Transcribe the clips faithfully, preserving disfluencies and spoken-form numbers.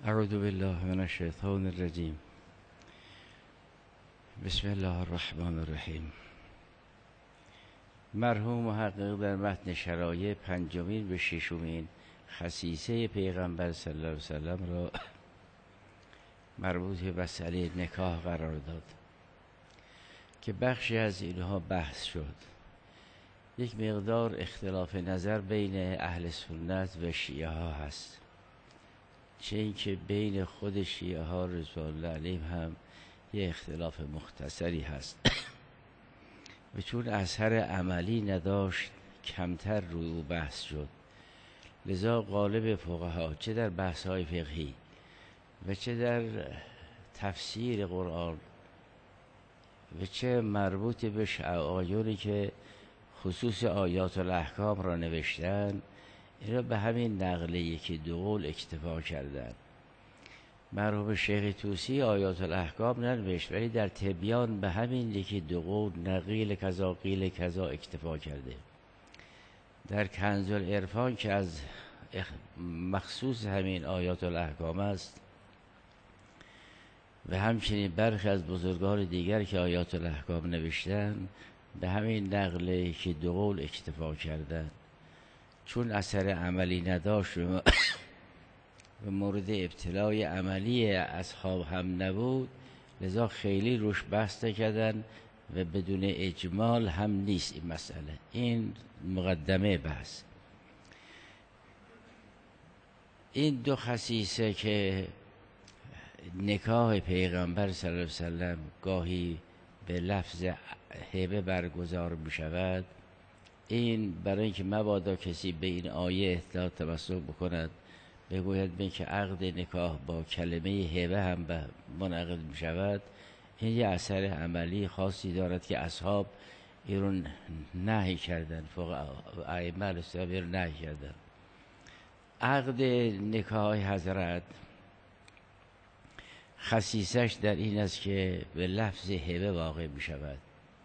اعوذ بالله من الشیطان الرجیم. بسم الله الرحمن الرحیم. مرحوم محقق در متن شرایع پنجمین به ششمین خصیصه پیغمبر صلی الله علیه وسلم را مربوط به مسئله نکاح قرار داد که بخشی از اینها بحث شد. یک مقدار اختلاف نظر بین اهل سنت و شیعه ها هست، چه اینکه بین خود شیعه ها رضوان الله علیهم هم یه اختلاف مختصری هست و چون اثر عملی نداشت کمتر روی او بحث شد. لذا غالب فقها چه در بحث های فقهی و چه در تفسیر قرآن و چه مربوط به شعائری که خصوص آیات الاحکام را نوشتن، اینا به همین نقله یکی دو قول اکتفا کردن. مرحوم شیخ طوسی آیات الاحکام ننوشت، ولی در تبیان به همین یکی دو قول نقیل کذا قیل کذا اکتفا کرده. در کنز العرفان که از مخصوص همین آیات الاحکام است و همچنین برخی از بزرگان دیگر که آیات الاحکام نوشتن به همین نقله که دو قول اکتفا کردن. چون اثر عملی نداشت و مورد ابتلای عملی اصحاب هم نبود، لذا خیلی روش بحث کردن و بدون اجمال هم نیست این مسئله. این مقدمه بحث. این دو خصیصه که نکاح پیغمبر صلی الله علیه وسلم گاهی به لفظ هبه برگزار می شود، این برای اینکه مبادا کسی به این آیه احتیاط تمسک بکند بگوید به که عقد نکاح با کلمه هبه هم به منعقد می شود، این یه اثر عملی خاصی دارد که اصحاب ایرون نهی کردن، فقها ائمه الاسلام ایرون نهی کردن. عقد نکاح حضرت خصیصش در این است که به لفظ هبه واقع می شود،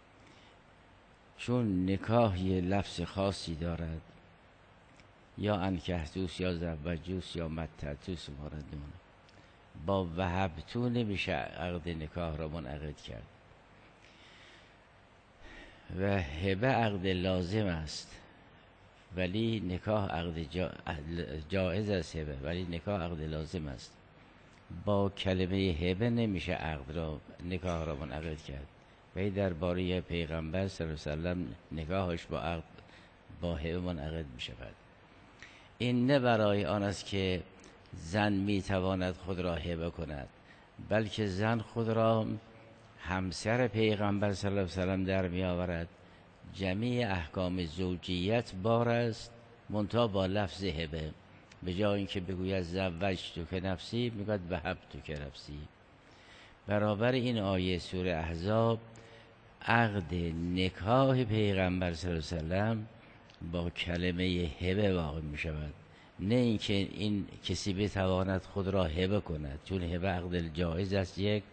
چون نکاح یه لفظ خاصی دارد، یا انکحتوس یا زوجوس یا متعتوس موردون. با وهبتو نمیشه عقد نکاح را منعقد کرد و هبه عقد لازم است، ولی نکاح عقد جا... جائز است هبه، ولی نکاح عقد لازم است. با کلمه هبه نمیشه عقد را نکاح را منعقد کرد. ولی درباره پیغمبر صلی الله علیه وسلم نکاحش با عقد با هبه منعقد می شود. این نه برای آن است که زن می تواند خود را هبه کند، بلکه زن خود را همسر پیغمبر صلی الله علیه وسلم در می آورد. جمیع احکام زوجیت بار است، منتها با لفظ هبه. به جای اینکه بگوید زوجتو که نفسی، میگوید وهبتو که نفسی. برابر این آیه سوره احزاب عقد نکاح پیغمبر صلی الله علیه وسلم با کلمه هبه واقع می شود، نه اینکه این کسی بتواند خود را هبه کند، چون هبه عقد جایز است یک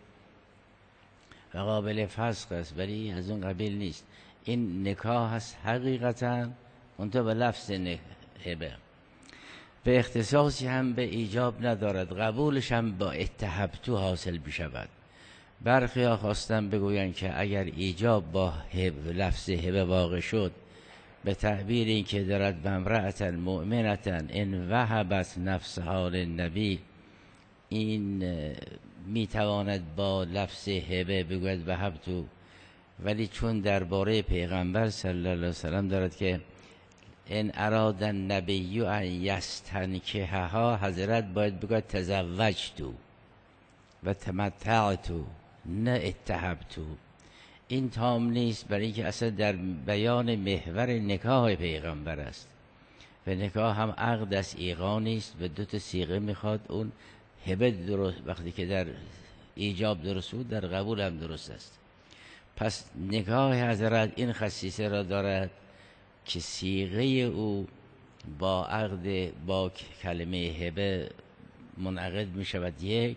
و قابل فسخ است، ولی از اون قبیل نیست. این نکاح است حقیقتا، منتها به لفظ هبه. به اختصاصی هم به ایجاب ندارد، قبولش هم با اتحبتو حاصل می شود. برخی ها خواستن بگویند که اگر ایجاب با هب لفظ هبه واقع شد، به تعبیر این که دارد بمرأة مؤمنة ان وهبت نفسها للنبی، این میتواند با لفظ هبه بگوید وهبتو، ولی چون درباره پیغمبر صلی الله علیه وسلم دارد که ان اراد النبی ان یستنکحها، حضرت باید بگوید تزوجتو و تمتعتو، نه اتحبتو. این تام نیست، برای اینکه اصلا در بیان محور نکاح پیغمبر است و نکاح هم عقد است، ایقاع نیست و دو تا صیغه میخواد. اون هبه درست وقتی که در ایجاب درست بود، در قبول هم درست است. پس نکاح حضرت این خصیصه را دارد که صیغه او با عقد با کلمه هبه منعقد می شود یک،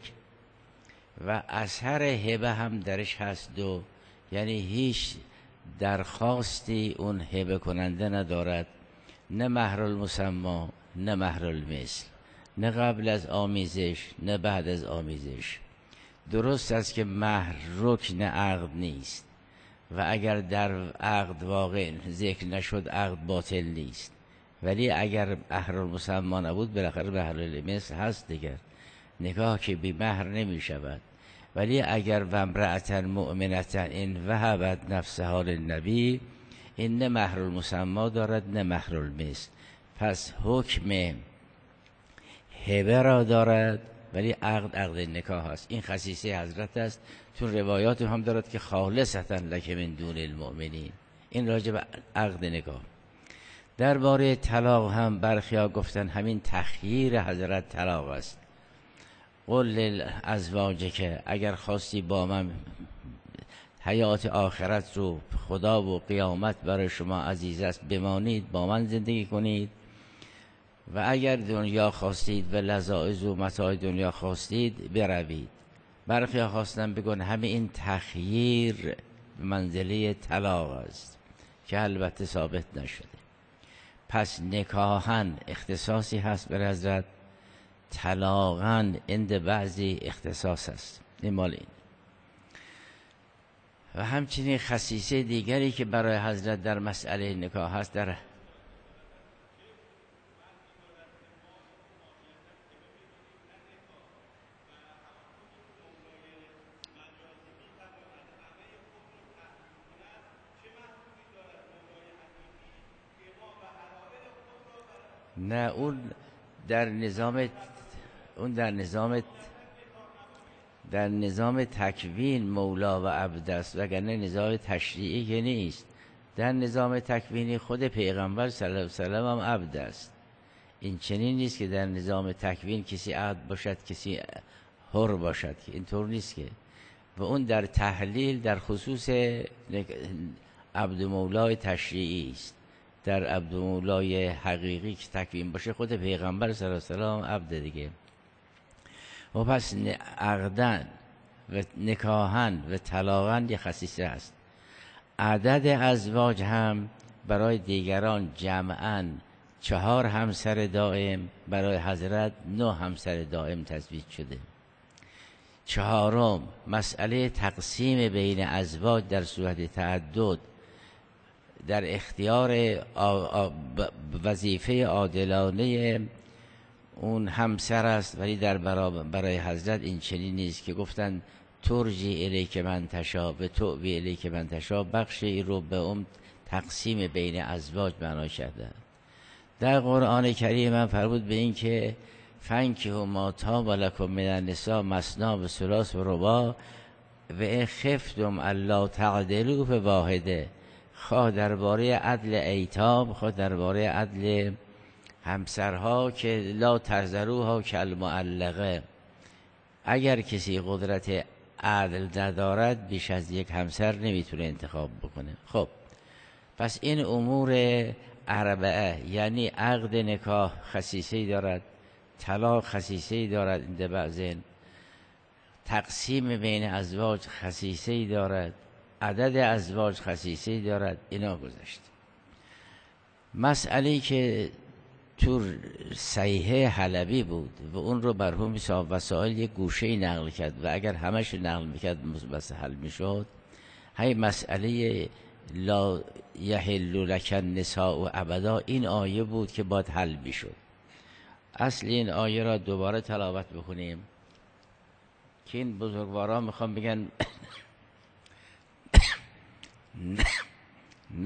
و اثر هبه هم درش هست دو، یعنی هیچ درخواستی اون هبه کننده ندارد، نه مهر المسما نه مهر المثل. نه قبل از آمیزش نه بعد از آمیزش. درست است که مهر رکن عقد نیست و اگر در عقد واقع ذکر نشد عقد باطل نیست، ولی اگر مهر المسمی نبود بالاخره مهر المثل هست دیگر. نکاح که بی مهر نمی شود. ولی اگر و امرأة مؤمنة ان وهبت نفسها للنبی، این نه مهر المسمی دارد نه مهر المثل، پس حکم هبه را دارد ولی عقد عقد نکاح است. این خصیصه حضرت است. چون روایات هم دارد که خالصتا لک من دون المؤمنین، این راجع به عقد نکاح. درباره طلاق هم برخیا گفتن همین تخییر حضرت طلاق است. قل للازواج که اگر خواستی با من حیات آخرت رو، خدا و قیامت برای شما عزیز است، بمانید با من زندگی کنید، و اگر دنیا خواستید و لذائذ و متاع دنیا خواستید بروید. برخی ها خواستن بگن همه این تخییر منزله طلاق است که البته ثابت نشده. پس نکاحاً اختصاصی هست بر حضرت، طلاقاً عند بعضی اختصاص است. این مال این. و همچنین خصیصه دیگری که برای حضرت در مسئله نکاح هست، در نه اون در نظام اون در نظام در نظام تکوین مولا و عبد است، وگرنه نظام تشریعی که نیست. در نظام تکوینی خود پیغمبر صلی الله علیه و سلم هم عبد است. این چنین نیست که در نظام تکوین کسی عبد باشد کسی حر باشد، که اینطور نیست که. و اون در تحلیل در خصوص عبد مولای تشریعی است. در عبد مولای حقیقی که تکوین باشه خود پیغمبر صلی الله علیه و سلم عبد دیگه. و پس عقدن و نکاحن و طلاقن یه خصیصه است. عدد ازواج هم برای دیگران جمعاً چهار همسر دائم، برای حضرت نه همسر دائم تثبیت شده. چهارم، مسئله تقسیم بین ازواج در صورت تعدد در اختیار وظیفه عادلانه اون همسر است، ولی در برای حضرت این چنین نیست که گفتن ترجی الیک من تشا و تؤوی الیک من تشا، بخش این رو به اون تقسیم بین ازواج معنا شده. در قرآن کریم من فرمود به این که فانکحوا ما طاب لکم من النساء مثنی و ثلاث و رباع و ان خفتم الا تعدلوا فواحده. خواه درباره عدل ایتام، خواه درباره عدل همسرها که لا ترزروها کالمعلقه، اگر کسی قدرت عدل ندارد بیش از یک همسر نمیتونه انتخاب بکنه. خب پس این امور اربعه، یعنی عقد نکاح خصیصه‌ای دارد، طلاق خصیصه‌ای دارد، عند بعضین تقسیم بین ازواج خصیصه‌ای دارد، عدد ازواج خصیصه‌ای دارد. اینا گذشت. مسئله‌ای که تو صحیحه حلبی بود و اون رو مرحوم صاحب وسائل یک گوشه‌ای نقل کرد و اگر همش نقل میکرد بس حل میشد. هی مسئله لا یحل لک النساء ابدا، این آیه بود که باید حل میشد. اصل این آیه را دوباره تلاوت بکنیم که این بزرگواران میخوام بگن نه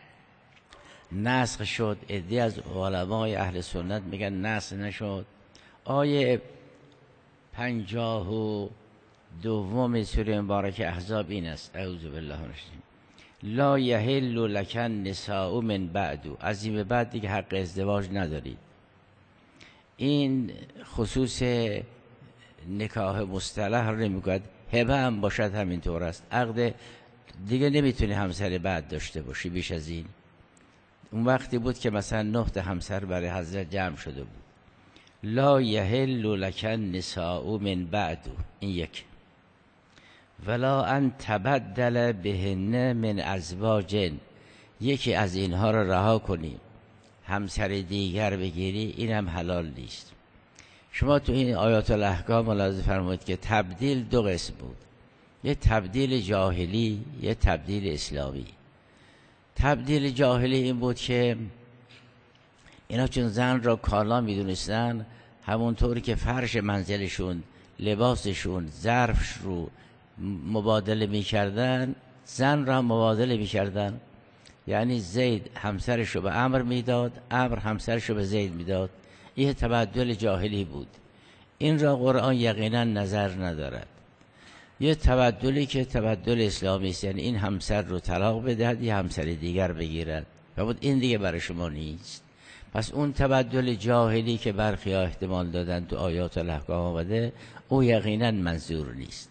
نسخ شد. عده از علمای اهل سنت میگن نسخ نشد. آیه پنجاه و دوم سوره مبارکه احزاب این است: اعوذ بالله من الشیطان لا یحل لک النساء من بعد، از این به بعد دیگه حق ازدواج ندارید. این خصوص نکاح مصطلح رو نمیگوید، هبه هم باشد همینطور است. عقد دیگه نمیتونی همسر بعد داشته باشی بیش از این. اون وقتی بود که مثلا نه تا همسر برای حضرت جمع شده بود. لا یحل لک النساء من بعد، این یک. ولا ان تبدل بهن من ازواج، یکی از اینها رو رها کنی همسر دیگر بگیری، این هم حلال نیست. شما تو این آیات الاحکام ملاحظه فرمایید که تبدیل دو قسم بود، یه تبدیل جاهلی، یه تبدیل اسلامی. تبدیل جاهلی این بود که اینا چون زن را کالا میدونستن، همونطوری که فرش منزلشون، لباسشون، ظرفش رو مبادله میکردن، زن را مبادله میکردن. یعنی زید همسرش رو به عمر میداد، عمر همسرش رو به زید میداد. این تبدل جاهلی بود. این را قرآن یقینا نظر ندارد. یه تبدلی که تبدل اسلامی است، یعنی این همسر رو طلاق بدهد یه همسر دیگر بگیرد، و بود این دیگه برای شما نیست. پس اون تبدل جاهلی که برخی ها احتمال دادن تو آیات الاحکام آمده، او یقینا منظور نیست.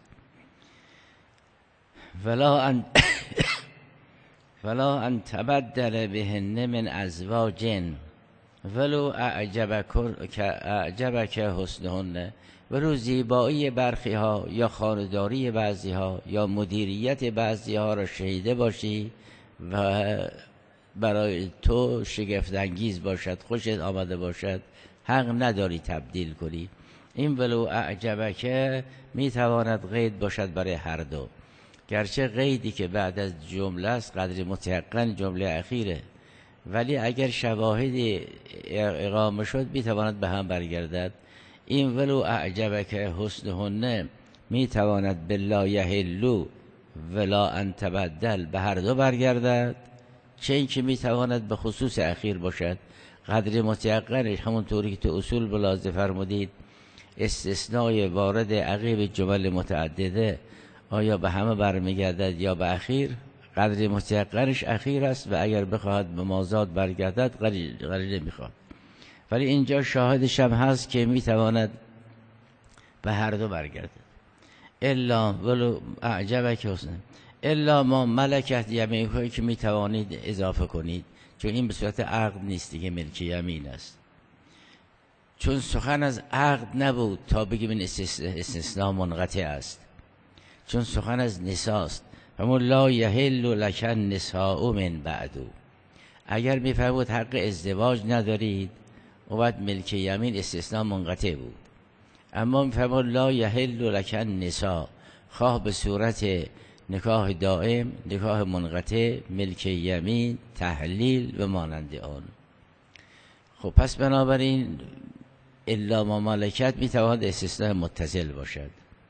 ولا ان ولا ان تبدل بهن من ازواج ولو اعجبک اعجبک حسنهن. ولو زیبایی برخی ها یا خانداری بعضی ها یا مدیریت بعضی ها را شهیده باشی و برای تو شگفت انگیز باشد، خوشت آمده باشد، حق نداری تبدیل کنی. این ولو اعجبک می تواند قید باشد برای هر دو، گرچه قیدی که بعد از جمله است قدر متحقن جمله اخیره، ولی اگر شواهدی اقامه شد می تواند به هم برگردد. این ولو اعجبک حسنهن می تواند بلا یحلو ولا ان تبدل به هر دو برگردد، چه این که می تواند به خصوص اخیر باشد. قدر متیقنش همونطوری که تو اصول بلازه فرمودید استثنای وارد عقیب جمل متعدده آیا به همه برمیگردد یا به اخیر؟ قدر متیقنش اخیر است و اگر بخواهد به مازاد برگردد قدر نمیخواد. ولی اینجا شاهدش هم هست که میتواند به هر دو برگردد. الا ولو اعجبک حسن الا ما ملکت یمینکم که میتوانید اضافه کنید، چون این به صورت عقد نیست دیگه، ملک یمین است. چون سخن از عقد نبود تا بگیم این استثناء منقطع است، چون سخن از نساست. همون لا یحل لک النساء من بعدو. اگر میفرمود حق ازدواج ندارید و بعد ملک یمین استثناء منقطع بود. اما میفرمود لا یحل لک النساء، خواه به صورت نکاح دائم، نکاح منقطع، ملک یمین، تحلیل و مانند آن. خب پس بنابراین الا ما ملکت میتواند استثناء متصل باشد.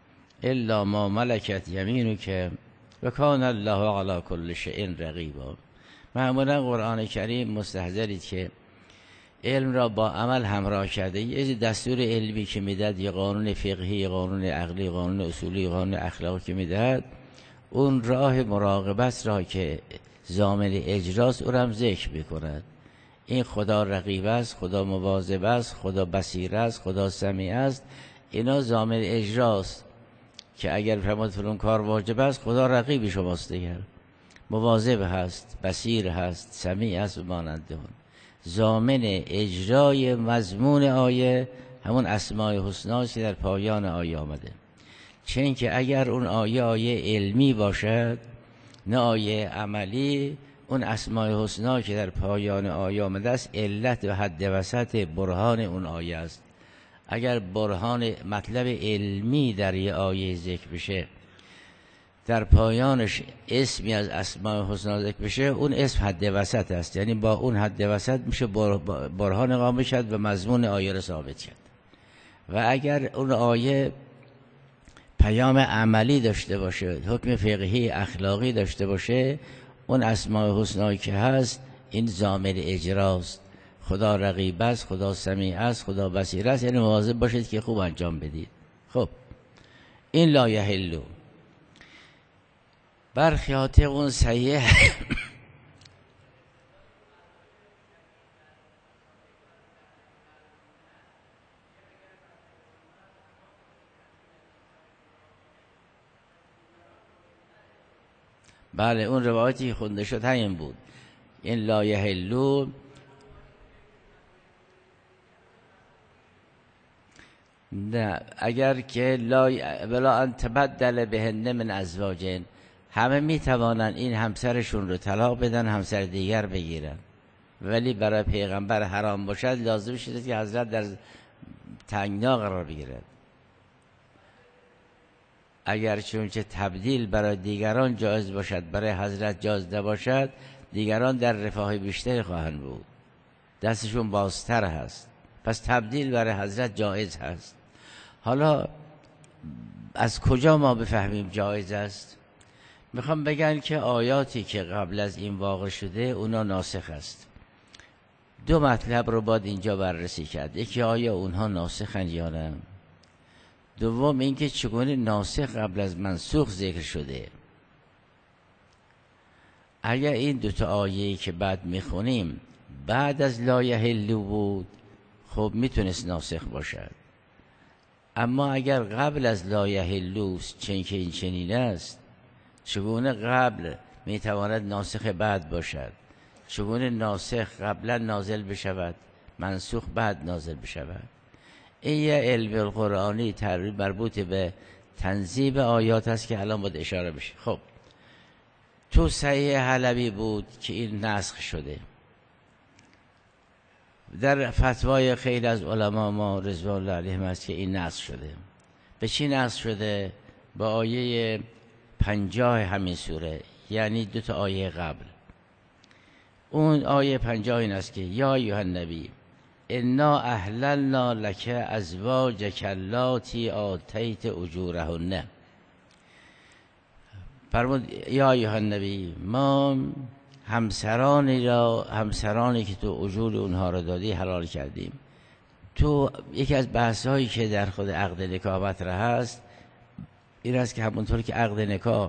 الا ما ملکت یمینو که و کان الله علی کل شیء رقیبا. معمولا قرآن کریم مستحضرید که علم را با عمل همراه کرده. یه دستور علمی که میداد، یه قانون فقهی، قانون عقلی، قانون اصولی، قانون اخلاقی که میداد، اون راه مراقبت را که ضامن اجراست او را هم ذکر میکند. این خدا رقیب است، خدا مواظب است، خدا بصیر است، خدا سمیع است. اینا ضامن اجراست که اگر فرمود فلان کار واجب است، خدا رقیب شماست دیگر، مواظب هست، بصیر هست، سمیع است و مانند آن. ضامن اجرای مضمون آیه همون اسماء الحسنا که در پایان آیه آمده. چون که اگر اون آیه آیه علمی باشد نه آیه عملی، اون اسماء الحسنا که در پایان آیه آمده است علت و حد وسط برهان اون آیه است. اگر برهان مطلب علمی در یه آیه ذکر بشه، در پایانش اسمی از اسماء الحسنا ذکر بشه، اون اسم حد وسط است، یعنی با اون حد وسط میشه برهان اقامه شد و مضمون آیه را ثابت شد. و اگر اون آیه پیام عملی داشته باشه، حکم فقهی اخلاقی داشته باشه، اون اسماء الحسنا که هست این ضامن اجراست. خدا رقیب است، خدا سمیع است، خدا بصیر است، یعنی مواظب باشید که خوب انجام بدید. خب این لا یحلو برخیات اون صحیح بله اون روایتی خونده شد همین بود. این لا یحلو نه، اگر که لا ولا ان تبدل بهن من ازواج، همه میتوانن این همسرشون رو طلاق بدن همسر دیگر بگیرن، ولی برای پیغمبر حرام باشد لازم شده که حضرت در تنگنا قرار بگیرد. اگر چون که تبدیل برای دیگران جایز باشد برای حضرت جایز نباشد، دیگران در رفاه بیشتری خواهند بود، دستشون بازتر هست، پس تبدیل برای حضرت جایز هست. حالا از کجا ما بفهمیم جایز است؟ میخوام بگن که آیاتی که قبل از این واقع شده اونا ناسخ است. دو مطلب رو باید اینجا بررسی کرد. یکی آیا اونها ناسخن یا نه؟ دوم اینکه چگونه ناسخ قبل از منسوخ ذکر شده. اگر این دوتا آیه‌ای که بعد میخونیم بعد از لا یحلوا بود، خب میتونست ناسخ باشد. اما اگر قبل از لا یحلوا چون که این چنین است، چگونه قبل میتواند ناسخ بعد باشد؟ چگونه ناسخ قبلا نازل بشود، منسوخ بعد نازل بشود؟ این یه علم قرآنی تقریبا مربوط به تنظیم آیات است که الان باید اشاره بشه. خب تو صحیح حلبی بود که این نسخ شده. در فتوای خیلی از علما ما رضوان الله علیهم است که این نسخ شده. به چی نسخ شده؟ با آیه پنجاه همین سوره، یعنی دو تا آیه قبل. اون آیه پنجاه این است که یا ایها النبی انا احللنا لک ازواجک اللاتی آتیت اجورهن. فرمود یا ایها النبی، ما همسرانی را همسرانی که تو اجور اونها را دادی حلال کردیم. تو یکی از بحث هایی که در خود عقد نکاح مطرح هست این است که همونطور که عقد نکاح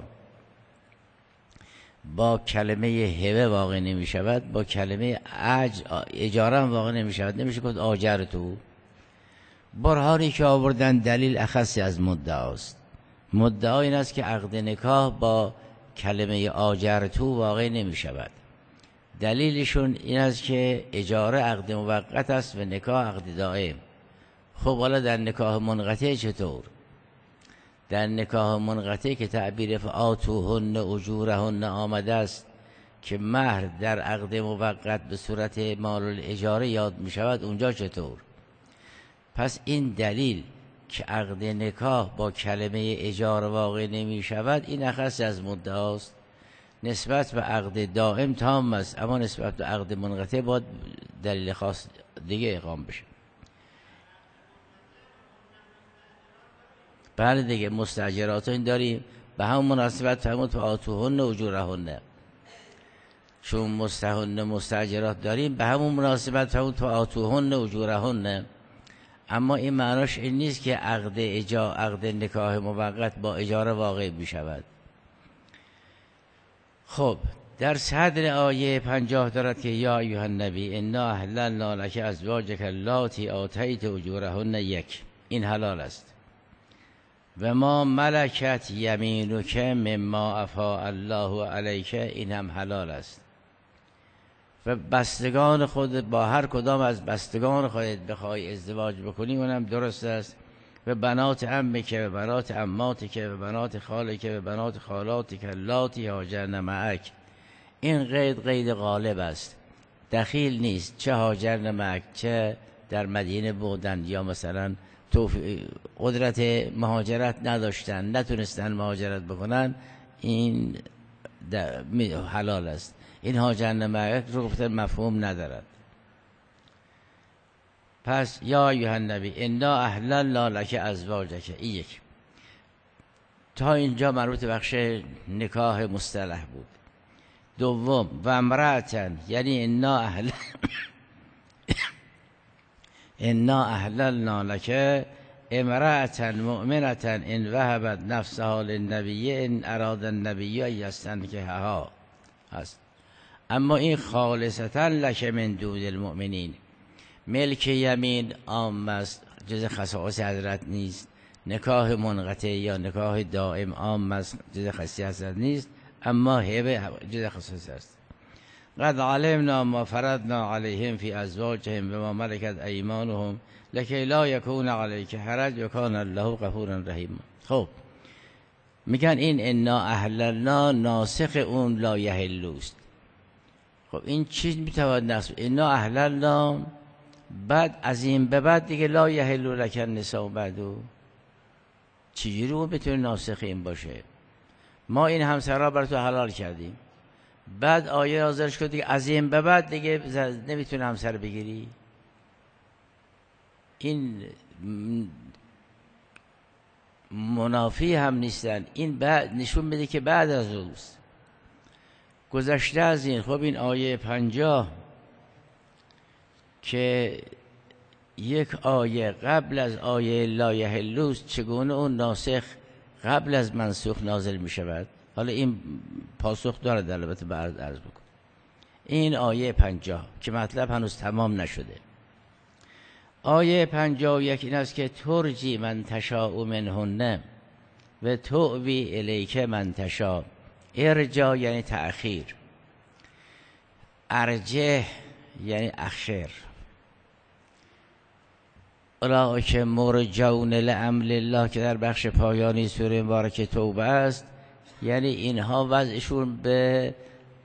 با کلمه هبه واقع نمی شود، با کلمه اج اجاره هم واقع نمی شود. نمیشه گفت آجر تو. برهانی که آوردن دلیل اخصی از مدعاست. مدعا این است که عقد نکاح با کلمه آجر تو واقع نمی شود. دلیلشون این است که اجاره عقد موقت است و نکاح عقد دائم. خب حالا در نکاح منقطع چطور؟ در نکاح منقطع که تعبیر فآتوهن اجورهن آمده است که مهر در عقد موقت به صورت مال الاجاره یاد می شود، اونجا چطور؟ پس این دلیل که عقد نکاح با کلمه اجاره واقع نمی شود این اخص از مدعاست. نسبت به عقد دائم تام است، اما نسبت به عقد منقطع باید دلیل خاص دیگه اقام بشه. بله دیگه، مستاجرات این داریم به همون مناسبت فرمود تو آتوهن اجورهن. چون مستهن مستاجرات داریم به همون مناسبت فرمود تو آتوهن اجورهن. اما این معناش این نیست که عقد اجا عقد نکاح موقت با اجاره واقع می شود. خب در صدر آیه پنجاه دارد که یا ایها النبی انا احللنا لک ازواجک اللاتی آتیت اجورهن. یک، این حلال است. و ما ملکت یمینک مما افاء الله علیک، این هم حلال است. و بستگان خود با هر کدام از بستگان خودت بخوای ازدواج بکنی اونم درست است. و بنات عمک و بنات عماتک و بنات خالک و بنات خالاتک اللاتی هاجرن معک. این قید قید غالب است، دخیل نیست. چه هاجرن معک، چه در مدینه بودن یا مثلا قدرت مهاجرت نداشتن نتونستن مهاجرت بکنن، این حلال است. این هاجرن معک رو گفتن مفهوم ندارد. پس یا ایها النبی انا احللنا لک ازواجک. این یک. تا اینجا مربوط بخش نکاح مصطلح بود. دوم و امرأتن، یعنی انا احل انا احللنا لک امرأة مؤمنة ان وهبت نفسها للنبی ان اراد النبی ان یستنکحها هست. اما این خالصتا لک من دون المؤمنین. ملک یمین عام است، جز خصائص حضرت نیست. نکاح منقطع یا نکاح دائم عام است، جز خصیص حضرت نیست. اما هبه جز خصائص است. قد علمنا ما فرضنا علیهم فی ازواجهم و ما ملکت ایمانهم لکی لا یکون علیک حرج و کان الله غفورا رحیما. خب میگن این انا احللنا ناسخ اون لا یحلوا است. خب این چیز میتواند ناسخ؟ انا احللنا بعد از این به بعد دیگه لا یحل لک النساء بعدو، چجوری اون بتونه ناسخ این باشه؟ ما این همسرها برای تو حلال کردیم، بعد آیه نازل شد دیگه از این به بعد دیگه نمیتونه همسر بگیری. این منافی هم نیستن، این بعد نشون میده که بعد از اوست. گذشته از این، خب این آیه پنجاه که یک آیه قبل از آیه لا یحل، چگونه اون ناسخ قبل از منسوخ نازل می شود؟ حالا این پاسخ داره در البته بعد عرض بکن. این آیه پنجاه که مطلب هنوز تمام نشده. آیه پنجاه و یک این است که ترجی من تشاء منهن و تؤوی الیک من تشاء. ارجا یعنی تأخیر، ارجه یعنی اخر. اولئک مرجون لامر الله که در بخش پایانی سوره مبارکه توبه است، یعنی اینها وضعشون به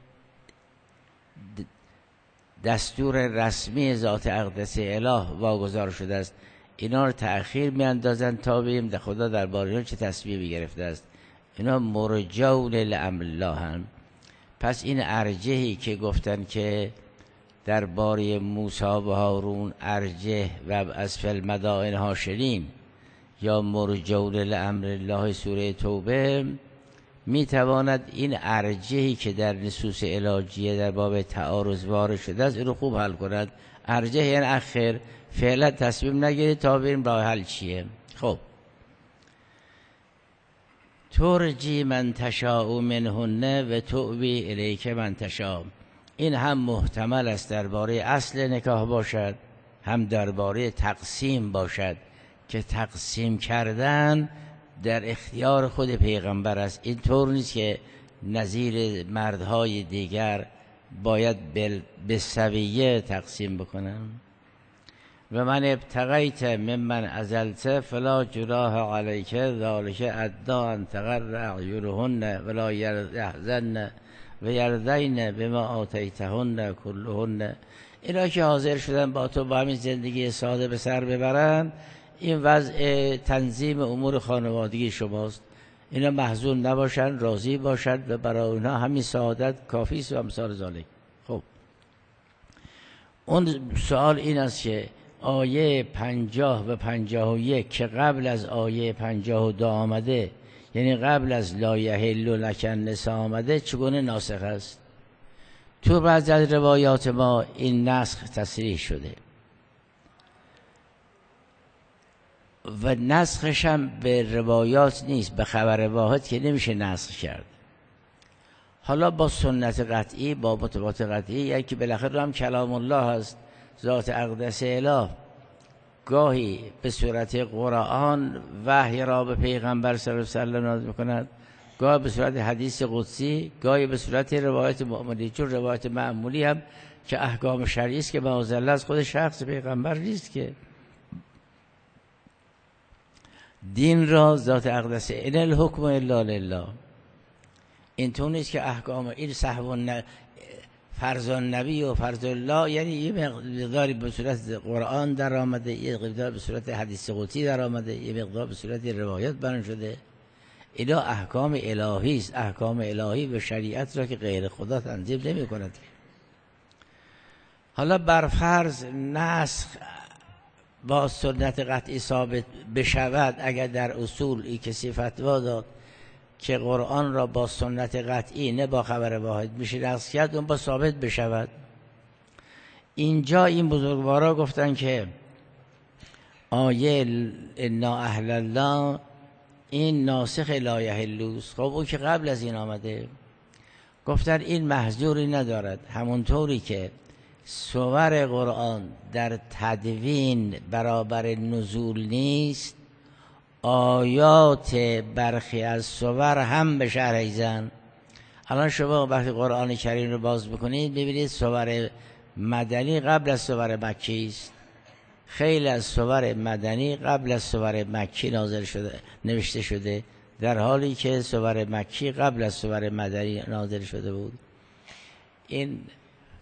دستور رسمی ذات اقدس اله واگذار شده است، اینا رو تأخیر میاندازن تا ببینیم خدا در باره چه تصمیمی گرفته است. اینا مرجون لامر الله هم. پس این ارجحی که گفتن که در باره موسی و هارون ارجح و اسفل مدائن حاشرین یا مرجون لامر الله سوره توبه، میتواند این ارجحی که در نصوص علاجیه در باب تعارض وارد شده است اینو خوب حل کند. ارجح یعنی اخر، فعلا تصمیم نگیرید تا ببینیم راه حل چیه. خب ترجی من تشاء منهن و تؤوی الیک من تشاء، این هم محتمل است درباره اصل نکاح باشد، هم درباره تقسیم باشد که تقسیم کردن در اختیار خود پیغمبر است. این طور نیست که نظیر مردهای دیگر باید به سویه تقسیم بکنن. و من ابتغیت ممن عزلت فلا جناح علیک ذلک ادنی ان تقر اعینهن ولا یحزن و یرضین بما آتیتهن کلهن. اینا که حاضر شدن با تو با همین زندگی ساده به سر ببرن، این وضع تنظیم امور خانوادگی شماست، اینا محزون نباشن، راضی باشد و برای اونها همین سعادت کافی است و امثال ذالک. خب اون سوال این است که آیه پنجاه و پنجاه و یک که قبل از آیه پنجاه و دو آمده، یعنی قبل از لا یحل لک النساء آمده، چگونه ناسخ است؟ تو بعضی از روایات ما این نسخ تصریح شده و نسخش هم به روایات نیست، به خبر واحد که نمیشه نسخ کرد. حالا با سنت قطعی، با متواتر قطعی، یکی بالاخره هم کلام الله هست، ذات اقدس اله، گاهی به صورت قرآن وحی را به پیغمبر صلی الله علیه و سلم نازل می‌کند، گاهی به صورت حدیث قدسی، گاهی به صورت روایت معمولی. چون روایت معمولی هم که احکام شرعی است که معاذالله از خود شخص پیغمبر نیست که دین را ذات اقدس ان الحکم الا لله. این طور نیست که احکام این صحو فرض النبی و فرض الله، یعنی یه مقداری به صورت قرآن در آمده، یه مقدار به صورت حدیث قدسی در آمده، یه مقدار به صورت روایت بیان شده. اینا احکام الهی است، احکام الهی و شریعت را که غیر خدا تنظیم نمی کند. حالا بر فرض نسخ با سنت قطعی ثابت بشود، اگر در اصول ای کسی فتوا داد که قرآن را با سنت قطعی نه با خبر واحد میشه نسخ کرد، اون با ثابت بشود. اینجا این بزرگوارا گفتن که آیه انا اهل الله این ناسخ لا یحل. خب اون که قبل از این آمده، گفتن این محظوری ندارد. همونطوری که سور قرآن در تدوین برابر نزول نیست، آیات برخی از سور هم به شرح ایزن. الان شما وقتی قرآن کریم رو باز بکنید ببینید سور مدنی قبل از سور مکی است. خیلی از سور مدنی قبل از سور مکی نازل شده نوشته شده، در حالی که سور مکی قبل از سور مدنی نازل شده بود. این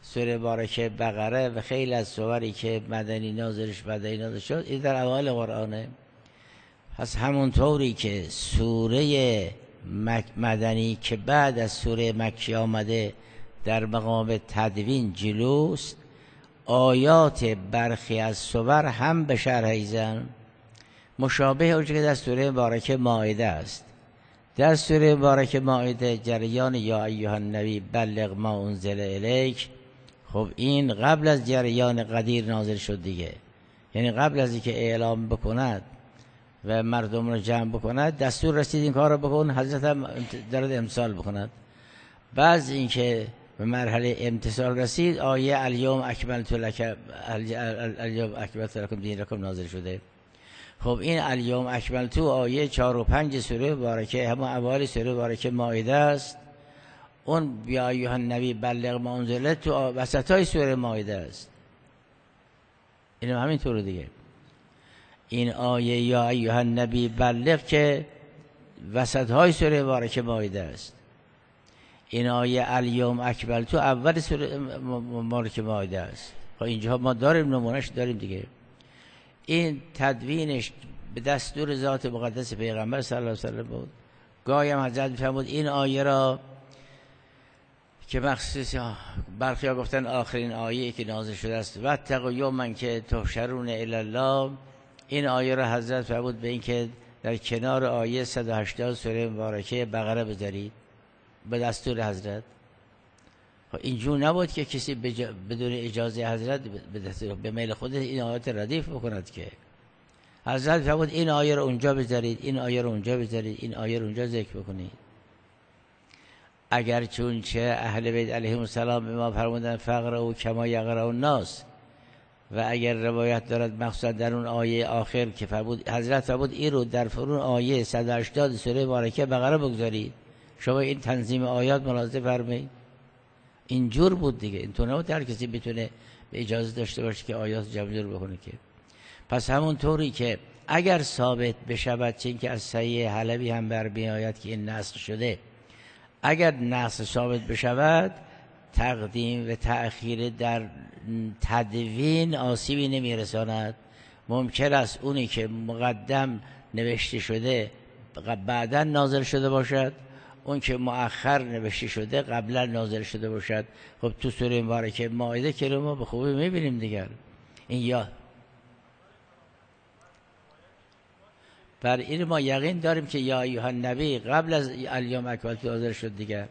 سوره بارکه بقره و خیلی از سوری که مدنی نازلش مدنی نازل شد این در اوایل قرآنه. پس همونطوری که سوره مدنی که بعد از سوره مکی آمده در مقام تدوین جلوست، آیات برخی از سور هم به شرح ایزن مشابه اونچه که در سوره مبارکه مائده است. در سوره مبارکه مائده جریان یا ایها النبی بلغ ما انزل الیک، خب این قبل از جریان قدیر نازل شد دیگه، یعنی قبل از اینکه اعلام بکند و مردم رو جمع بکند دستور رسید این کار رو بکن، حضرت هم دارد امثال بکند. بعد اینکه به مرحله امتثال رسید آیه الیوم اکملت لک الیوم اکملت لکم دینکم نازل شده. خب این الیوم اکملت آیه چهار و پنج سوره مبارکه همون اوایل سوره مبارکه مائده است. اون یا ایها النبی بلغ ما انزل تو وسطای سوره مائده است. اینم همین طور دیگه. این آیه یا ایها النبی بلغ که وسطهای سوره مبارکه مائده است. این آیه الیوم اکملت تو اول سوره مبارکه مائده است. خب اینجا ما داریم نمونهش داریم دیگه. این تدوینش به دستور ذات مقدس پیغمبر صلی الله علیه و سلم بود. گاهی هم حضرت می‌فرمود این آیه را که مخصوص برخی ها گفتن آخرین آیه که نازل شده است واتقوا یوما که تحشرون الی الله، این آیه را حضرت فرمود به این که در کنار آیه صد و هشتاد سوره مبارکه بقره بذارید به دستور حضرت. اینجور نبود که کسی بدون اجازه حضرت به دستور به میل خود این آیات ردیف بکند که حضرت فرمود این آیه رو اونجا بذارید، این آیه رو اونجا بذارید، این آیه رو اونجا ذکر بکنید. اگر چون چه اهل بیت علیهم السلام به ما فرمودن فقرأوا کما یقرأ الناس، و اگر روایت دارد مخصوصا در اون آیه آخر که فرمود حضرت فرمود این رو در فرون آیه صد و هشتاد سوره مبارکه بقره بگذارید، شما این تنظیم آیات ملاحظه فرمایید. اینجور بود دیگه. اینطور نبود هر کسی بتونه به اجازه داشته باشه که آیات جمع جور بکنه که. پس همون طوری که اگر ثابت بشود چون که از صحیح حلبی هم بر میآید که این نسخ شده، اگر نسخ ثابت بشود تقدیم و تأخیر در تدوین آسیبی نمیرساند. ممکن است اونی که مقدم نوشته شده بعداً نازل شده باشد، اون که مؤخر نوشته شده قبلا نازل شده باشد. خب تو سوره مبارکه مائده که رو ما به خوبی میبینیم دیگر. این یا بر این ما یقین داریم که یا ایها النبی قبل از الیوم اکملت نازل شد دیگر.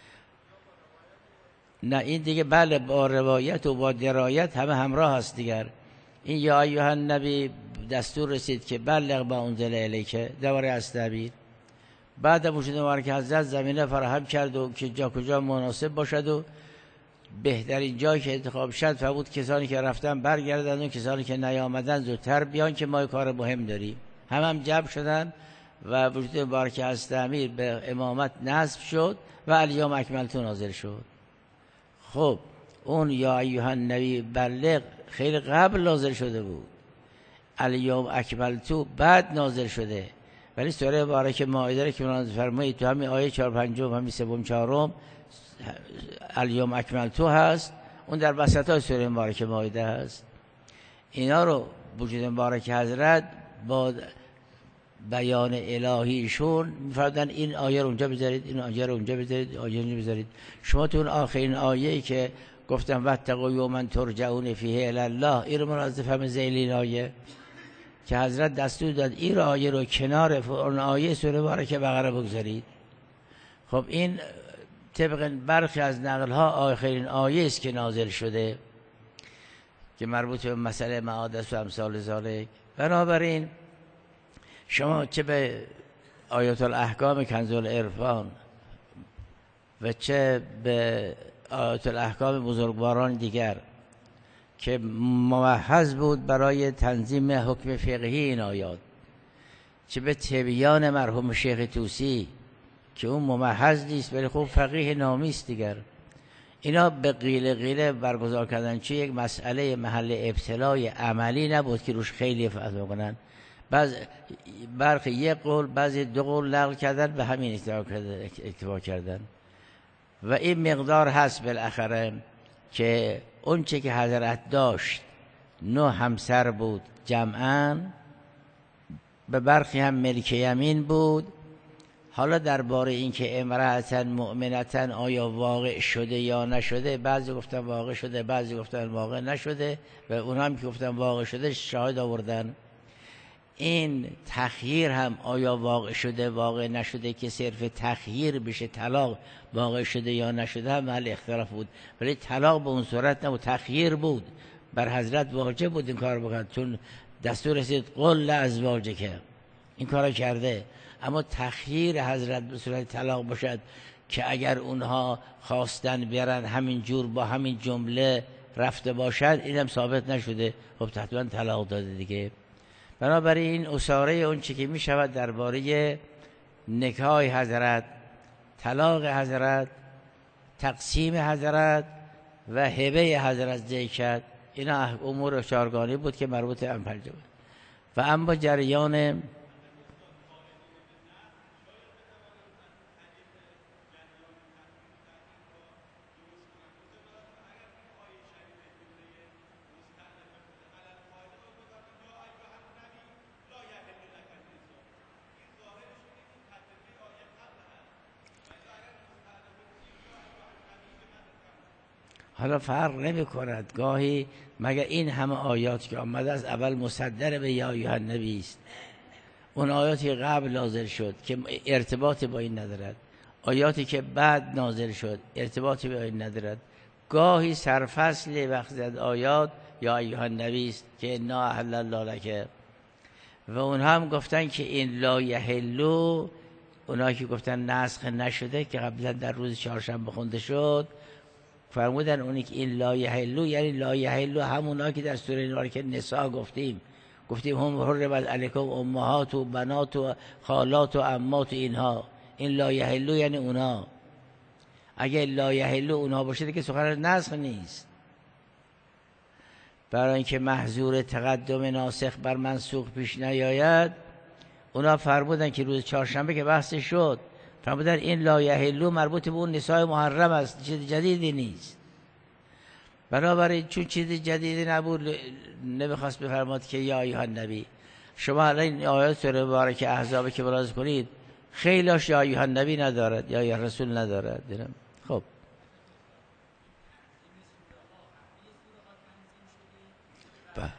نه این دیگه بله با روایت و با درایت همه همراه هست دیگر. این یا ایها النبی دستور رسید که بلغ ما انزل الیک دوباره از تعبیر. بعد وجود مبارک حضرت زمینه فراهم کرد و که جا کجا مناسب باشد و بهترین جایی که انتخاب شد فرمود کسانی که رفتن برگردن و کسانی که نیامدن زودتر بیان که ما کار مهم داریم. هم هم جمع شدن و وجود مبارک از تعمیر به امامت نصب شد و الیوم اکملت نازل شد. خب اون یا ایها النبی بلغ خیلی قبل نازل شده بود، الیوم اکملت بعد نازل شده. ولی سوره مبارکه مائده که مناظر فرمایید تو همین آیه چهار پنجم همین سوم چهارم الیوم اکملت هست، اون در وسطای سوره مبارکه مائده هست. اینا رو وجود مبارک حضرت با بیان الهیشون می‌فرمودن این آیه رو اونجا بذارید، این آیه رو اونجا بذارید، آیه رو اونجا بذارید. شما تو اون آخرین آیه‌ای که گفتم واتقوا یوما ترجعون فیه الی الله، این رو مناظر فرم ذیل آیه که حضرت دستور داد این آیه رو کنار اون آیه سوره مبارکه بقره بگذارید. خب این طبق برخی از نقل ها آخرین آیه است که نازل شده که مربوط به مسئله معادس و امثال ذالک. بنابراین شما چه به آیات الاحکام کنز العرفان و چه به آیات الاحکام بزرگواران دیگر که موحظ بود برای تنظیم حکم فقهی این آیات، چه به تبیان مرحوم شیخ طوسی که اون ممحض نیست ولی خوب فقیه نامی است دیگر، اینا به قیل قیله برگزار کردن چه یک مسئله محل ابتلای عملی نبود که روش خیلی فتوا کنن. بعض برخی یک قول بعضی دو قول نقل کردن به همین اکتفا کردن و این مقدار هست بالاخره که اون چه که حضرت داشت نه همسر بود جمعاً، به برخی هم ملک یمین بود. حالا درباره این که امرأة مؤمنة آیا واقع شده یا نشده، بعضی گفتن واقع شده، بعضی گفتن واقع نشده و اونها هم که گفتن واقع شده شاهد آوردن. این تخییر هم آیا واقع شده واقع نشده که صرف تخییر بشه طلاق واقع شده یا نشده هم محل اختلاف بود، ولی طلاق به اون صورت نبود، تخییر بود. بر حضرت واجب بود این کار بکن، چون دستور رسید قل لازواجک که این کار کرده. اما تخییر حضرت به صورت طلاق باشد که اگر اونها خواستن بیارن همین جور با همین جمله رفته باشد، اینم ثابت نشده، خب حتما طلاق داده دیگه. بنابراین این اساره اون چی که می شود درباره نکاح حضرت، طلاق حضرت، تقسیم حضرت و هبه حضرت ذکر کرد. اینا امور چهارگانه بود که مربوط به پنجه بود. و اما جریان حالا فرق نمی کند، گاهی مگر این همه آیات که آمده از اول مصدر به یا ایها النبی است، اون آیاتی قبل نازل شد که ارتباطی با این ندارد، آیاتی که بعد نازل شد ارتباطی با این ندارد. گاهی سرفصل وقت آیات یا ایها النبی است که انا احل الله لک، و اونها هم گفتن که این لا یحلو، اونها که گفتن نسخ نشده که قبلا در روز چهارشنبه خونده شد، فرمودن اونی که این لا یحلو یعنی لا یحلو همونا که در سوره نور که نساء گفتیم گفتیم هم حرمت علیکم امهات و بنات و خالات و عمات و اینها، این لا یحلو یعنی اونا. اگه لا یحلو اونها باشه که سخن نسخ نیست، برای اینکه محظور تقدم ناسخ بر منسوخ پیش نیاید. اونا فرمودن که روز چهارشنبه که بحث شد فرمودن این لا یحلو مربوط به اون نساء محرم است، چیز جدیدی نیست. بنابراین چون چیز جدیدی نبود نمیخواست بفرماد که یا ایها النبی. شما الان این آیات سوره مبارکه احزاب که براز کنید خیلیش یا ایها النبی ندارد یا یا رسول ندارد. خب با.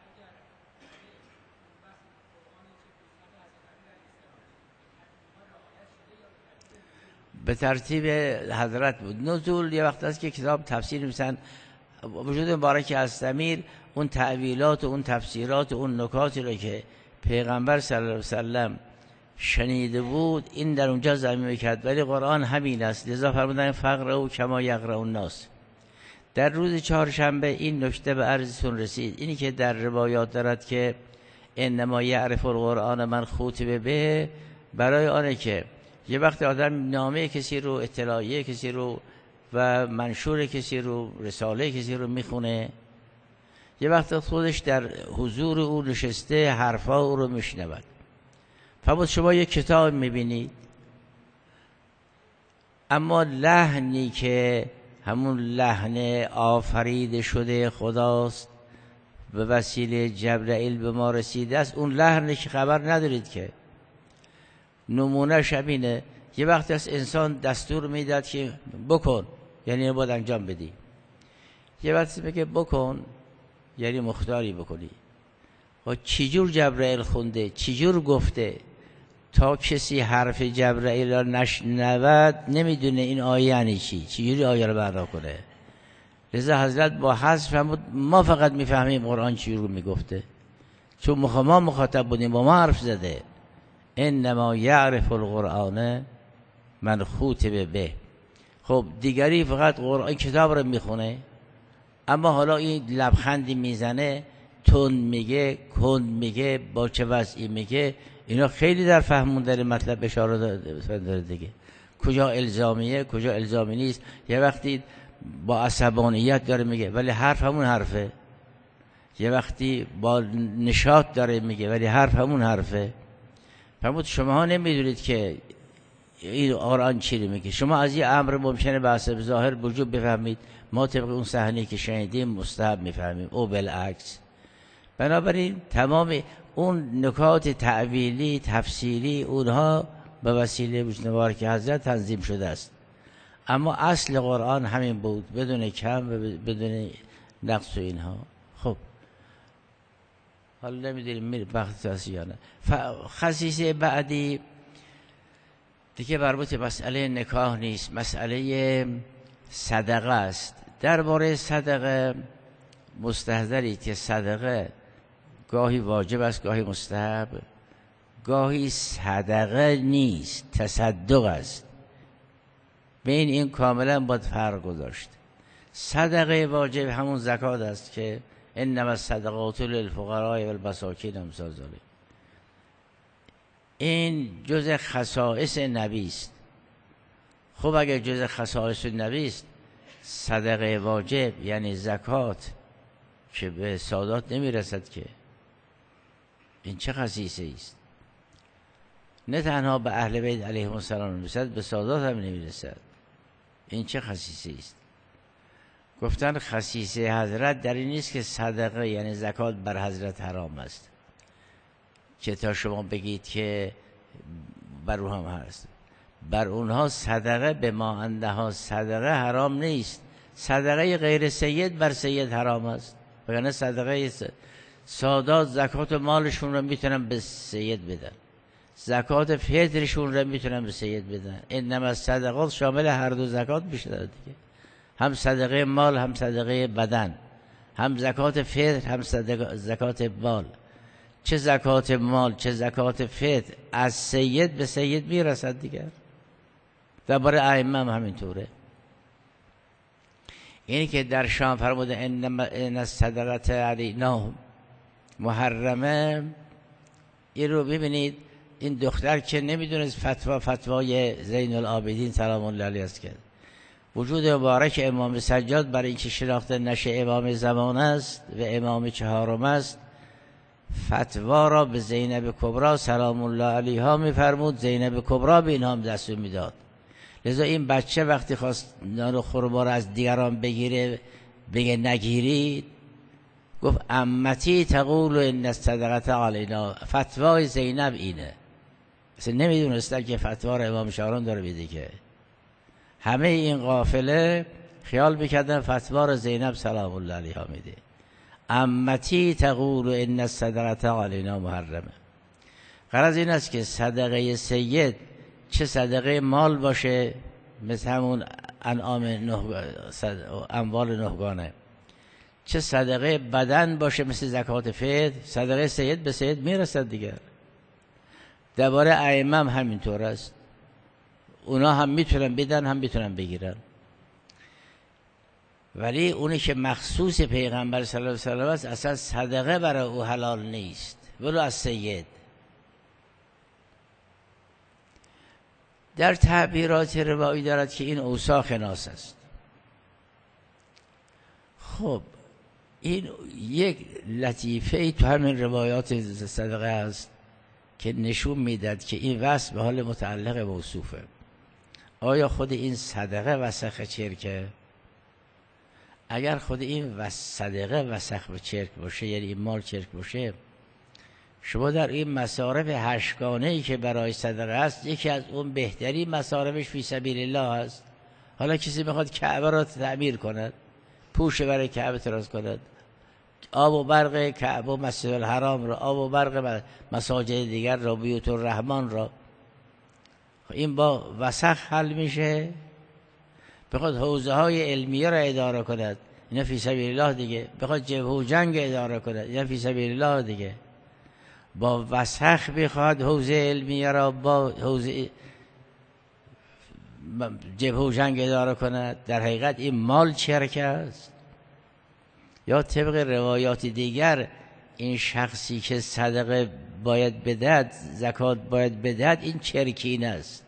به ترتیب حضرت بود. نزول یه وقت است که کتاب تفسیر میسن وجود مبارک از امیر اون تعویلات و اون تفسیرات و اون نکاتی رو که پیغمبر صلی الله علیه وسلم شنیده بود این در اونجا ضمیمه کرد، ولی قرآن همین است. لذا فرمودن فقرأوا کما یقرأ الناس. در روز چهارشنبه این نکته به عرضتون رسید، اینی که در روایات دارد که انما یعرف القرآن من خوطب به، برای آنه که یه وقت آدم نامه کسی رو، اطلاعیه کسی رو و منشور کسی رو، رساله کسی رو میخونه، یه وقت خودش در حضور او نشسته حرفا او رو میشنود. فرمود شما یه کتاب میبینید اما لحنی که همون لحن آفرید شده خداست به وسیله جبرائیل به ما رسیده است، اون لحنی که خبر ندارید که. نمونه شبینه یه وقتی از انسان دستور میداد که بکن یعنی باید انجام بدی، یه وقتی بگه بکن یعنی مختاری بکنی. و چجور جبرائیل خونده، چجور گفته، تا کسی حرف جبرائیل را نشنود نمیدونه این آیه یعنی چی، چجوری آیه را معنا کنه. لذا حضرت با حذف فرمود ما فقط میفهمیم قرآن چی رو میگفته، چون ما مخاطب بودیم با ما حرف زده. انما یعرف القرآن من خوطب به. خب دیگری فقط قرآن کتاب رو میخونه اما حالا این لبخندی میزنه، تون میگه، کند میگه، با چه وضعی میگه، اینا خیلی در فهموندن مطلب اشاره داره دیگه. کجا الزامیه کجا الزامی نیست. یه وقتی با عصبانیت داره میگه ولی حرف همون حرفه، یه وقتی با نشاط داره میگه ولی حرف همون حرفه. فرمود شما ها نمیدونید که این قرآن چی رو میگه؟ شما از این امر ممکنه به حسب ظاهر وجوب بفهمید، ما طبق اون صحنه‌ای که شنیدیم مستحب میفهمیم، او بالعکس. بنابراین تمام اون نکات تعویلی تفسیری اونها به وسیله وجود که حضرت تنظیم شده است، اما اصل قرآن همین بود، بدون کم و بدون نقص و اینها. خب حالا نمیدونیم میره وقت هست یا نه. خصیصه بعدی دیگه مربوط به مسئله نکاح نیست، مسئله صدقه است. درباره صدقه مستحضرید که صدقه گاهی واجب است، گاهی مستحب، گاهی صدقه نیست، تصدق است. بین این کاملا باید فرق گذاشت. صدقه واجب همون زکات است که انما الصدقات للفقراء والمساکین امثال ذلک. این جزء خصائص نبی است. خب اگر جزء خصائص نبی است، صدقه واجب یعنی زکات که به سادات نمیرسد که، این چه خصیصه است؟ نه تنها به اهل بیت علیهم السلام نمیرسد، به سادات هم نمیرسد. این چه خصیصه است؟ گفتن خصیصه حضرت در این نیست که صدقه یعنی زکات بر حضرت حرام است، که تا شما بگید که بر اونها هم هست. بر اونها صدقه به ما اندها صدقه حرام نیست. صدقه غیر سید بر سید حرام است، وگرنه صدقه سادات زکات مالشون رو میتونن به سید بدن، زکات فطرشون رو میتونن به سید بدن. انما الصدقات شامل هر دو زکات میشه دیگه، هم صدقه مال هم صدقه بدن، هم زکات فطر هم زکات مال. چه زکات مال چه زکات فطر از سید به سید میرسد دیگر. درباره ائمه هم همینطوره. اینی که در شام فرموده انما ان الصدقات علینا محرمه، این رو ببینید. این دختر که نمیدونست فتوا فتوای زین العابدین سلام الله علیه است، کرد وجود مبارک امام سجاد برای اینکه شناخته نشه امام زمان است و امام چهارم است، فتوا را به زینب کبرا سلام الله علیها میفرمود، زینب کبرا به اینها هم دستور میداد. لذا این بچه وقتی خواست نان و خرما را از دیگران بگیره بگه نگیرید، گفت امتی تقول ان الصدقه علینا. فتوای زینب اینه. اصلا نمیدونستن که فتوا را امام چهارم داره میده، که همه این قافله خیال میکردن فتوا را زینب سلام الله علیها میده. امتی تقول ان الصدقه علینا محرمه. غرض این است که صدقه سید چه صدقه مال باشه مثل همون انعام نه اموال نهگانه، چه صدقه بدن باشه مثل زکات فطر، صدقه سید به سید میرسد دیگر. درباره ائمه هم همینطور است، اونا هم میتونن بدن هم میتونن بگیرن، ولی اونی که مخصوص پیغمبر صلی الله علیه و سلم است اصلا صدقه برای او حلال نیست ولو از سید. در تعبیرات روایی دارد که این اوصاف ناس است. خب این یک لطیفه ای تو همین روایات صدقه است که نشون میداد که این وصف به حال متعلق موصوفه. آیا خود این صدقه وسخ چرکه؟ اگر خود این صدقه وسخ به چرک باشه، یعنی این مال چرک باشه، شما در این مصارف هشتگانه ای که برای صدقه است، یکی از اون بهترین مصارفش فی سبیل الله است. حالا کسی میخواد کعبه را تعمیر کند، پوش برای کعبه تراز کند، آب و برق کعبه و مسجد الحرام را، آب و برق مساجد دیگر را، بیوت الرحمن را، این با وسخ حل میشه. بخواد حوزه های علمیه را اداره کند، اینا فی سبیل الله دیگه. بخواد جبهه و جنگ اداره کند، اینا فی سبیل الله دیگه. با وسخ بخواد حوزه علمیه را با حوزه جبهه و جنگ اداره کند، در حقیقت این مال چرک است. یا طبق روایات دیگر این شخصی که صدقه باید بدهد، زکات باید بدهد، این چرکین است.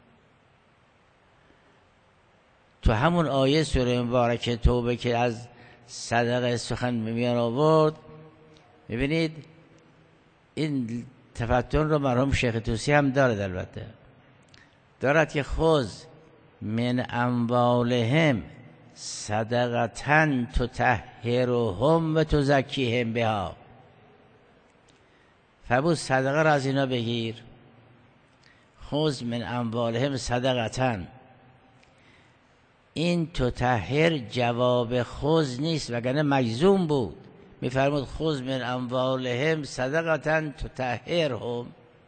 تو همون آیه سوره مبارکه توبه که از صدقه سخن میان آورد، میبینید این تفتن رو مرحوم شیخ توسی هم داره. البته دارد که خذ من اموالهم صدقة تطهرهم و تزکیهم بها. فبود صدقه را از اینا بگیر. خذ من اموالهم صدقة، این تطهر جواب خذ نیست وگرنه مجزوم بود. میفرمود خذ من اموالهم صدقة تطهرهم،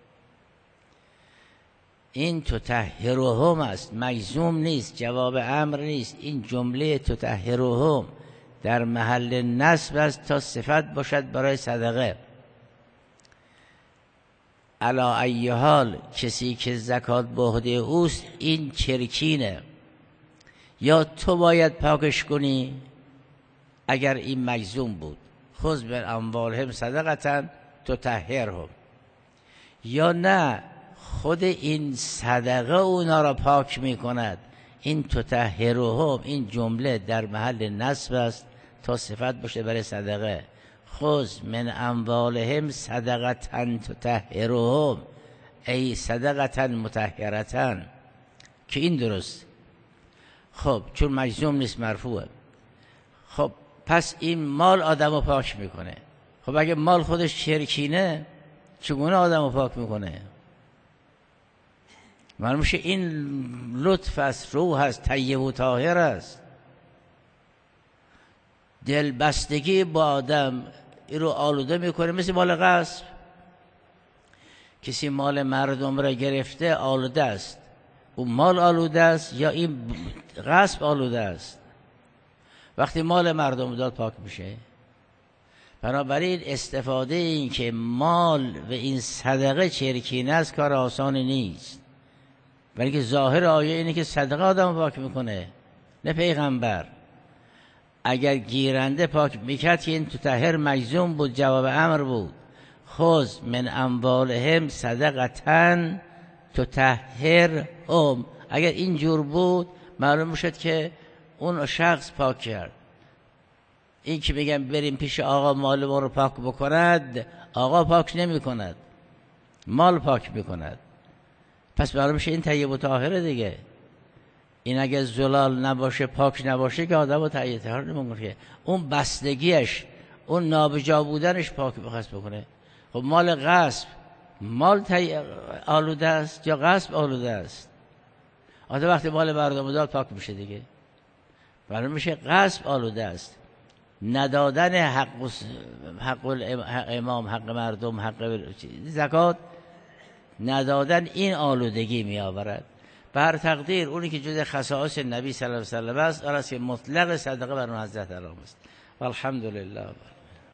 این تطهرهم است، مجزوم نیست، جواب امر نیست. این جمله تطهرهم در محل نصب است تا صفت باشد برای صدقه. علا ای حال کسی که زکات به عهده اوست این چرکینه، یا تو باید پاکش کنی اگر این مجزوم بود. خذ من اموالهم صدقة تطهرهم، یا نه خود این صدقه اونا را پاک می کند. این تطهرهم این جمله در محل نصب است تا صفت باشه برای صدقه. خذ من اموالهم صدقة تطهرهم ای صدقة مطهرة، که این درست. خب چون مجزوم نیست مرفوعه. خب پس این مال آدم رو پاک میکنه. خب اگه مال خودش چرکینه چگونه آدم رو پاک میکنه؟ معلوم میشه این لطف است، روح است، طیب و طاهر است. دلبستگی با آدم این رو آلوده میکنه. مثل مال غصب، کسی مال مردم را گرفته آلوده است. اون مال آلوده است یا این غصب آلوده است؟ وقتی مال مردم داد پاک میشه. بنابراین استفاده این که مال و این صدقه چرکینه است کار آسانی نیست، بلکه ظاهر آیه اینه که صدقه آدم پاک میکنه نه پیغمبر. اگر گیرنده پاک میکرد که این تطهر مجزوم بود، جواب امر بود. خذ من اموالهم صدقة تطهرهم، اگر این جور بود معلوم شد که اون شخص پاک کرد. این که میگم بریم پیش آقا مال ما رو پاک بکند، آقا پاک نمی کند، مال پاک میکند. پس معلوم میشه این طیب و طاهره دیگه. این اگه زلال نباشه، پاک نباشه که آدم رو طیب و طاهر نمیکنه. اون بستگیش، اون نابجا بودنش پاک بخواست بکنه. خب مال غصب، مال آلوده است یا غصب آلوده است؟ آدم وقتی مال مردم داد پاک میشه دیگه. معلوم میشه غصب آلوده است. ندادن حق حق امام، حق مردم، حق زکات ندادن این آلودگی می آورد. به هر تقدیر اونی که جز خصائص نبی صلی الله علیه و سلم است، آن است که مطلق صدقه بر حضرت حرام است. والحمدلله.